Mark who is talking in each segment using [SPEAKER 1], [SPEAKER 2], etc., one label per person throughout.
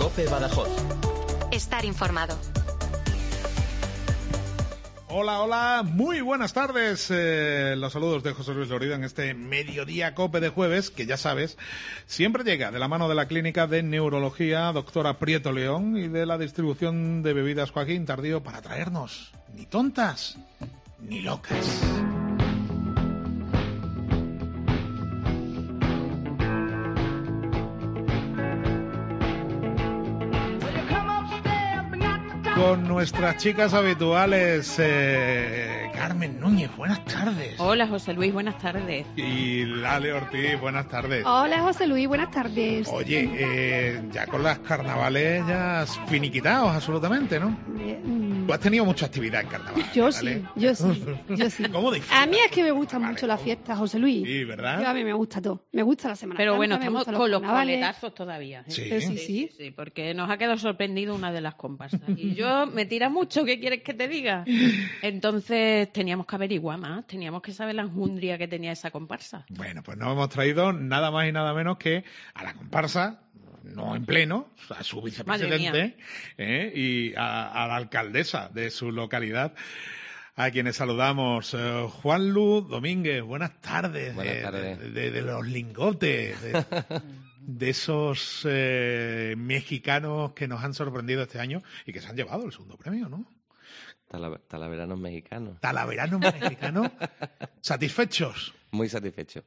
[SPEAKER 1] COPE Badajoz.
[SPEAKER 2] Estar informado.
[SPEAKER 3] Hola, hola, muy buenas tardes. Los saludos de José Luis Lorido en este Mediodía COPE de jueves, que ya sabes, siempre llega de la mano de la Clínica de Neurología Doctora Prieto León y de la distribución de bebidas Joaquín Tardío para traernos ni tontas ni locas. Con nuestras chicas habituales, Carmen Núñez, buenas tardes.
[SPEAKER 4] Hola, José Luis, buenas tardes.
[SPEAKER 3] Y Lale Ortiz, buenas tardes.
[SPEAKER 5] Hola, José Luis, buenas tardes.
[SPEAKER 3] Oye, ya con las carnavales ya finiquitados absolutamente, ¿no? Tú has tenido mucha actividad en carnaval.
[SPEAKER 5] Yo
[SPEAKER 3] ¿vale?
[SPEAKER 5] sí.
[SPEAKER 3] ¿Cómo disfrutas?
[SPEAKER 5] A mí es que me gustan mucho las fiestas, José Luis.
[SPEAKER 3] Sí, ¿verdad?
[SPEAKER 5] A mí me gusta todo. Me gusta la Semana
[SPEAKER 4] Pero
[SPEAKER 5] Santa,
[SPEAKER 4] bueno,
[SPEAKER 5] me
[SPEAKER 4] estamos
[SPEAKER 5] gustan
[SPEAKER 4] con los
[SPEAKER 5] carnavales.
[SPEAKER 4] coletazos todavía. ¿eh?
[SPEAKER 3] Sí.
[SPEAKER 4] Sí, porque nos ha quedado sorprendido una de las comparsas. Y yo, me tira mucho, ¿qué quieres que te diga? Entonces teníamos que averiguar más, teníamos que saber la enjundria que tenía esa comparsa.
[SPEAKER 3] Bueno, pues nos hemos traído nada más y nada menos que a la comparsa, no en pleno, a su vicepresidente y a la alcaldesa de su localidad, a quienes saludamos. Juanlu Domínguez, buenas tardes.
[SPEAKER 6] Buenas tardes.
[SPEAKER 3] De los lingotes, de esos mexicanos que nos han sorprendido este año y que se han llevado el segundo premio, ¿no?
[SPEAKER 6] Talaveranos mexicanos.
[SPEAKER 3] Talaveranos mexicanos, ¿satisfechos?
[SPEAKER 6] Muy satisfechos.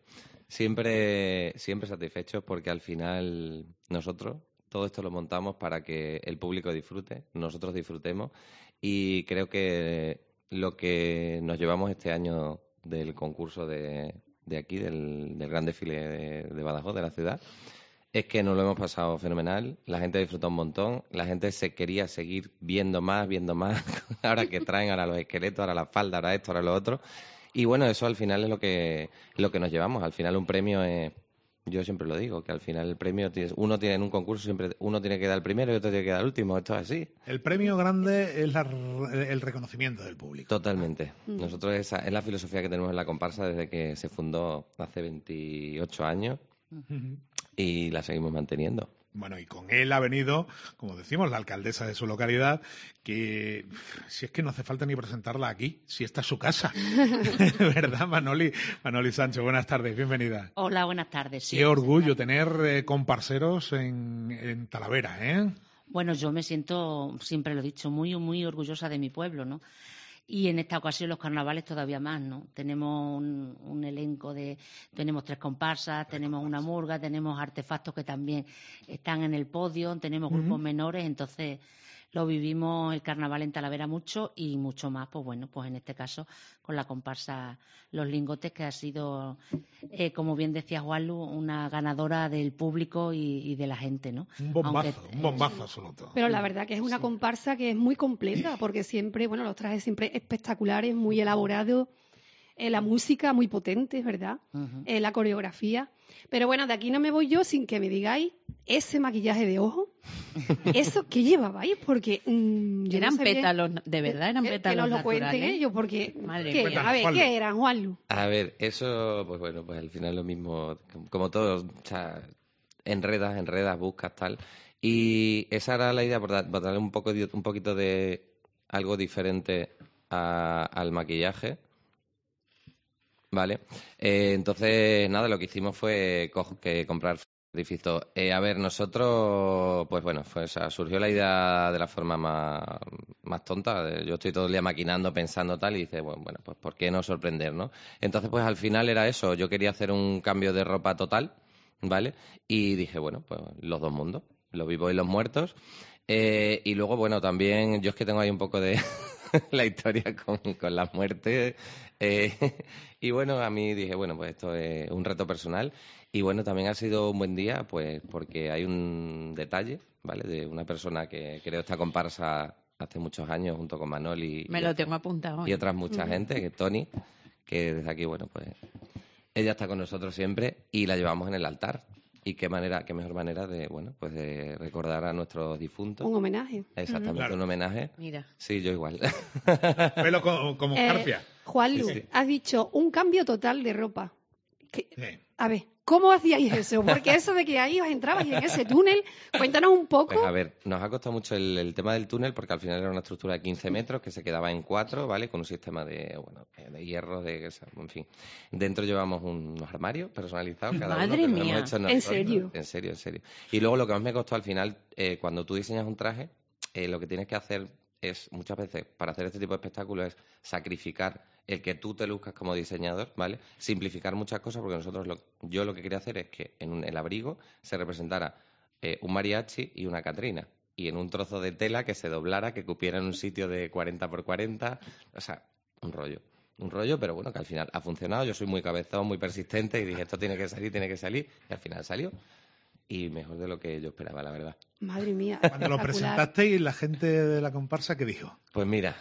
[SPEAKER 6] Siempre satisfechos porque al final nosotros todo esto lo montamos para que el público disfrute, nosotros disfrutemos y creo que lo que nos llevamos este año del concurso de aquí, del gran desfile de Badajoz, de la ciudad, es que nos lo hemos pasado fenomenal, la gente disfruta un montón, la gente se quería seguir viendo más, ahora que traen, ahora los esqueletos, ahora la falda, ahora esto, ahora lo otro. Y bueno, eso al final es lo que nos llevamos. Al final un premio es, yo siempre lo digo, que al final el premio, uno tiene en un concurso, siempre uno tiene que dar el primero y otro tiene que dar el último, esto es así.
[SPEAKER 3] El premio grande es el reconocimiento del público.
[SPEAKER 6] Totalmente. Nosotros esa es la filosofía que tenemos en la comparsa desde que se fundó hace 28 años. Y la seguimos manteniendo.
[SPEAKER 3] Bueno, y con él ha venido, como decimos, la alcaldesa de su localidad, que si es que no hace falta ni presentarla aquí, si esta es su casa. ¿Verdad, Manoli Sancho? Buenas tardes, bienvenida.
[SPEAKER 7] Hola, buenas tardes. Sí,
[SPEAKER 3] Qué orgullo tener comparseros en Talavera, ¿eh?
[SPEAKER 7] Bueno, yo me siento, siempre lo he dicho, muy, muy orgullosa de mi pueblo, ¿no? Y en esta ocasión los carnavales todavía más, ¿no? Tenemos un elenco tenemos 3 comparsas, tenemos una murga, tenemos artefactos que también están en el podio, tenemos grupos menores, entonces lo vivimos el carnaval en Talavera mucho y mucho más, pues bueno, pues en este caso con la comparsa Los Lingotes, que ha sido, como bien decía Juanlu, una ganadora del público y de la gente, ¿no?
[SPEAKER 3] Un bombazo absoluto.
[SPEAKER 5] Pero la verdad que es una comparsa que es muy completa, porque siempre, bueno, los trajes siempre espectaculares, muy elaborados, la música muy potente, ¿verdad? La coreografía. Pero bueno, de aquí no me voy yo sin que me digáis ese maquillaje de ojo. ¿Eso qué llevabais? Porque yo
[SPEAKER 4] eran
[SPEAKER 5] no sabía...
[SPEAKER 4] pétalos, de verdad, eran pétalos
[SPEAKER 5] que nos lo
[SPEAKER 4] naturales.
[SPEAKER 5] cuenten ellos, porque...
[SPEAKER 4] Madre
[SPEAKER 5] ¿qué?
[SPEAKER 4] mía.
[SPEAKER 5] A ver, ¿qué eran, Juanlu?
[SPEAKER 6] A ver, eso, pues bueno, pues al final lo mismo, como todo, o sea, enredas, buscas, tal. Y esa era la idea, por darle un poquito de algo diferente al maquillaje. Vale, entonces nada, lo que hicimos fue comprar artificios. A ver, nosotros, pues bueno, surgió la idea de la forma más tonta. Yo estoy todo el día maquinando, pensando tal, y dice, bueno, pues ¿por qué no sorprender, no? Entonces, pues al final era eso. Yo quería hacer un cambio de ropa total, ¿vale? Y dije, bueno, pues los dos mundos, los vivos y los muertos. Y luego, bueno, también yo es que tengo ahí un poco de la historia con la muerte. Y bueno, a mí dije, bueno, pues esto es un reto personal. Y bueno, también ha sido un buen día, pues porque hay un detalle, ¿vale? De una persona que creó esta comparsa hace muchos años junto con Manoli.
[SPEAKER 4] Me lo tengo apuntado.
[SPEAKER 6] Y otras mucha gente, que es Toni, que desde aquí, bueno, pues ella está con nosotros siempre y la llevamos en el altar. Y qué mejor manera de, bueno, pues de recordar a nuestros difuntos.
[SPEAKER 5] Un homenaje.
[SPEAKER 6] Exactamente,
[SPEAKER 3] Claro.
[SPEAKER 6] Un homenaje.
[SPEAKER 4] Mira.
[SPEAKER 6] Sí, yo igual.
[SPEAKER 3] Pelo como Carpia.
[SPEAKER 5] Juanlu,
[SPEAKER 6] Sí.
[SPEAKER 5] has dicho un cambio total de ropa.
[SPEAKER 3] Sí.
[SPEAKER 5] A ver, ¿Cómo hacíais eso? Porque eso de que ahí os entrabais en ese túnel, cuéntanos un poco.
[SPEAKER 6] Pues a ver, nos ha costado mucho el tema del túnel porque al final era una estructura de 15 metros que se quedaba en 4, ¿vale? Con un sistema de hierro, en fin. Dentro llevamos unos armarios personalizados. Cada
[SPEAKER 4] Madre
[SPEAKER 6] uno que
[SPEAKER 4] mía,
[SPEAKER 6] hemos hecho
[SPEAKER 5] ¿en serio?
[SPEAKER 6] En serio. Y luego lo que más me costó al final, cuando tú diseñas un traje, lo que tienes que hacer es, muchas veces, para hacer este tipo de espectáculos, es sacrificar el que tú te luzcas como diseñador, ¿vale? Simplificar muchas cosas, porque yo lo que quería hacer es que en el abrigo se representara un mariachi y una Catrina, y en un trozo de tela que se doblara, que cupiera en un sitio de 40 por 40, o sea, un rollo, pero bueno, que al final ha funcionado. Yo soy muy cabezón, muy persistente, y dije, esto tiene que salir, y al final salió. Y mejor de lo que yo esperaba, la verdad.
[SPEAKER 5] Madre mía.
[SPEAKER 3] Cuando lo presentasteis, la gente de la comparsa, ¿qué dijo?
[SPEAKER 6] Pues mira,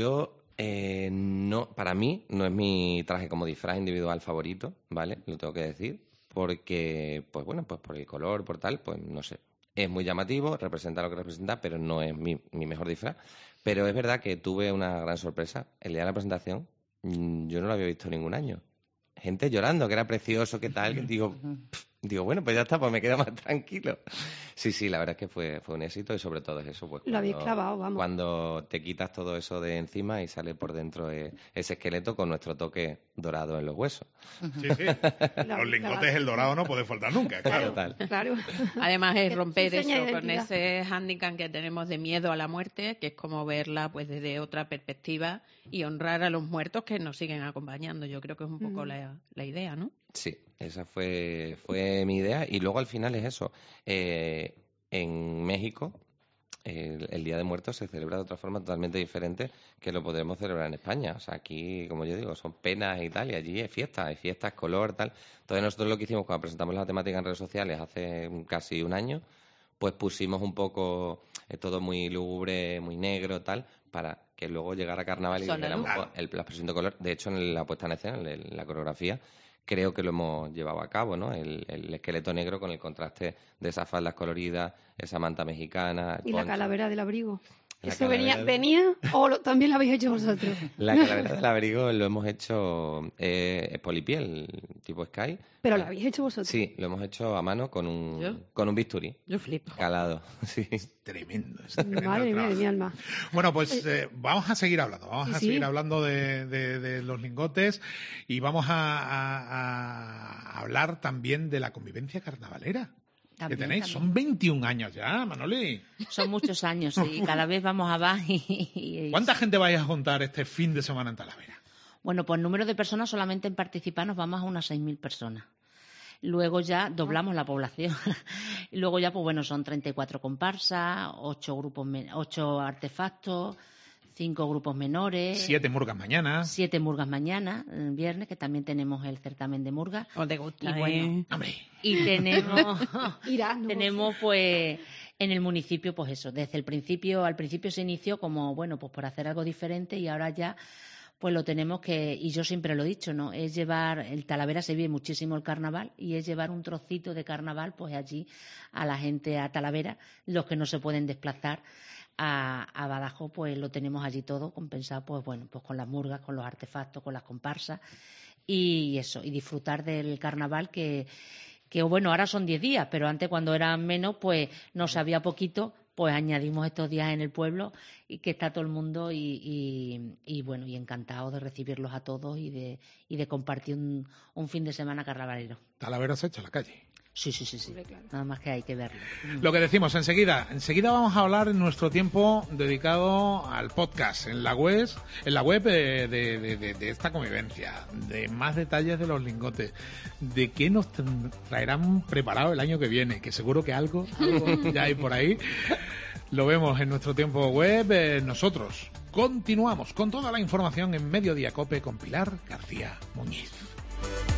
[SPEAKER 6] para mí no es mi traje como disfraz individual favorito, ¿vale? Lo tengo que decir, porque, pues bueno, pues por el color, por tal, pues no sé. Es muy llamativo, representa lo que representa, pero no es mi mejor disfraz. Pero es verdad que tuve una gran sorpresa. El día de la presentación, yo no lo había visto ningún año. Gente llorando, que era precioso, que tal, que digo, bueno, pues ya está, pues me quedo más tranquilo. Sí, la verdad es que fue un éxito, y sobre todo es eso. Pues
[SPEAKER 5] lo habéis clavado, vamos.
[SPEAKER 6] Cuando te quitas todo eso de encima y sale por dentro ese esqueleto con nuestro toque dorado en los huesos.
[SPEAKER 3] Sí. Los lingotes, el dorado no puede faltar nunca, claro.
[SPEAKER 5] Claro.
[SPEAKER 4] Además es
[SPEAKER 5] Que
[SPEAKER 4] romper
[SPEAKER 5] enseña
[SPEAKER 4] eso con
[SPEAKER 5] identidad.
[SPEAKER 4] ese hándicap que tenemos de miedo a la muerte, que es como verla pues desde otra perspectiva y honrar a los muertos que nos siguen acompañando. Yo creo que es un poco la idea, ¿no?
[SPEAKER 6] Sí, esa fue mi idea. Y luego al final es eso. En México, el Día de Muertos se celebra de otra forma totalmente diferente que lo podremos celebrar en España. O sea, aquí, como yo digo, son penas y tal, y allí hay fiestas, color, tal. Entonces nosotros lo que hicimos cuando presentamos la temática en redes sociales hace casi un año, pues pusimos un poco todo muy lúgubre, muy negro, tal, para que luego llegara Carnaval y viéramos la expresión de color. De hecho, en la puesta en escena, en la coreografía, creo que lo hemos llevado a cabo, ¿no? El esqueleto negro con el contraste de esas faldas coloridas, esa manta mexicana.
[SPEAKER 5] Y la calavera del abrigo.
[SPEAKER 6] La
[SPEAKER 5] ¿Eso
[SPEAKER 6] calavera
[SPEAKER 5] venía o también lo habéis hecho vosotros?
[SPEAKER 6] La calavera del abrigo lo hemos hecho polipiel, tipo Sky.
[SPEAKER 5] ¿Pero lo habéis hecho vosotros?
[SPEAKER 6] Sí, lo hemos hecho a mano con un bisturí.
[SPEAKER 4] Yo flipo.
[SPEAKER 6] Calado, sí.
[SPEAKER 3] Tremendo.
[SPEAKER 5] Madre mía de mi alma.
[SPEAKER 3] Bueno, pues vamos a seguir hablando. Vamos a
[SPEAKER 5] Sí.
[SPEAKER 3] seguir hablando de los lingotes, y vamos a hablar también de la convivencia carnavalera.
[SPEAKER 7] También,
[SPEAKER 3] que tenéis.
[SPEAKER 7] también.
[SPEAKER 3] Son 21 años ya, Manoli.
[SPEAKER 7] Son muchos años, y cada vez vamos a más.
[SPEAKER 3] ¿Cuánta gente vais a juntar este fin de semana en Talavera?
[SPEAKER 7] Bueno, pues número de personas solamente en participar nos vamos a unas 6.000 personas. Luego ya doblamos la población. Y luego ya, pues bueno, son 34 comparsas, 8 artefactos, 5 grupos menores.
[SPEAKER 3] 7 murgas mañana.
[SPEAKER 7] 7 murgas mañana, el viernes, que también tenemos el certamen de murgas.
[SPEAKER 4] ¿O te gusta?
[SPEAKER 7] Y bueno,
[SPEAKER 3] Hombre.
[SPEAKER 7] y tenemos...
[SPEAKER 5] Irás, ¿no?
[SPEAKER 7] Tenemos pues en el municipio pues eso, desde el principio, al principio se inició como bueno, pues por hacer algo diferente, y ahora ya pues lo tenemos que, y yo siempre lo he dicho, ¿no? Es llevar, el Talavera se vive muchísimo el carnaval, y es llevar un trocito de carnaval pues allí a la gente a Talavera, los que no se pueden desplazar a Badajoz, pues lo tenemos allí todo compensado, pues bueno, pues con las murgas, con los artefactos, con las comparsas, y eso, y disfrutar del carnaval que bueno, ahora son 10 días, pero antes cuando eran menos, pues no sabía poquito, pues añadimos estos días en el pueblo, y que está todo el mundo y bueno, y encantado de recibirlos a todos y de compartir un fin de semana carnavalero.
[SPEAKER 3] Talavera se echa a la calle.
[SPEAKER 7] Sí.
[SPEAKER 5] Claro.
[SPEAKER 7] Nada más que hay que verlo.
[SPEAKER 3] Lo que decimos enseguida vamos a hablar en nuestro tiempo dedicado al podcast, en la web de esta convivencia, de más detalles de los lingotes, de qué nos traerán preparado el año que viene, que seguro que algo ya hay por ahí. Lo vemos en nuestro tiempo web. Nosotros continuamos con toda la información en Mediodía Cope con Pilar García Muñiz.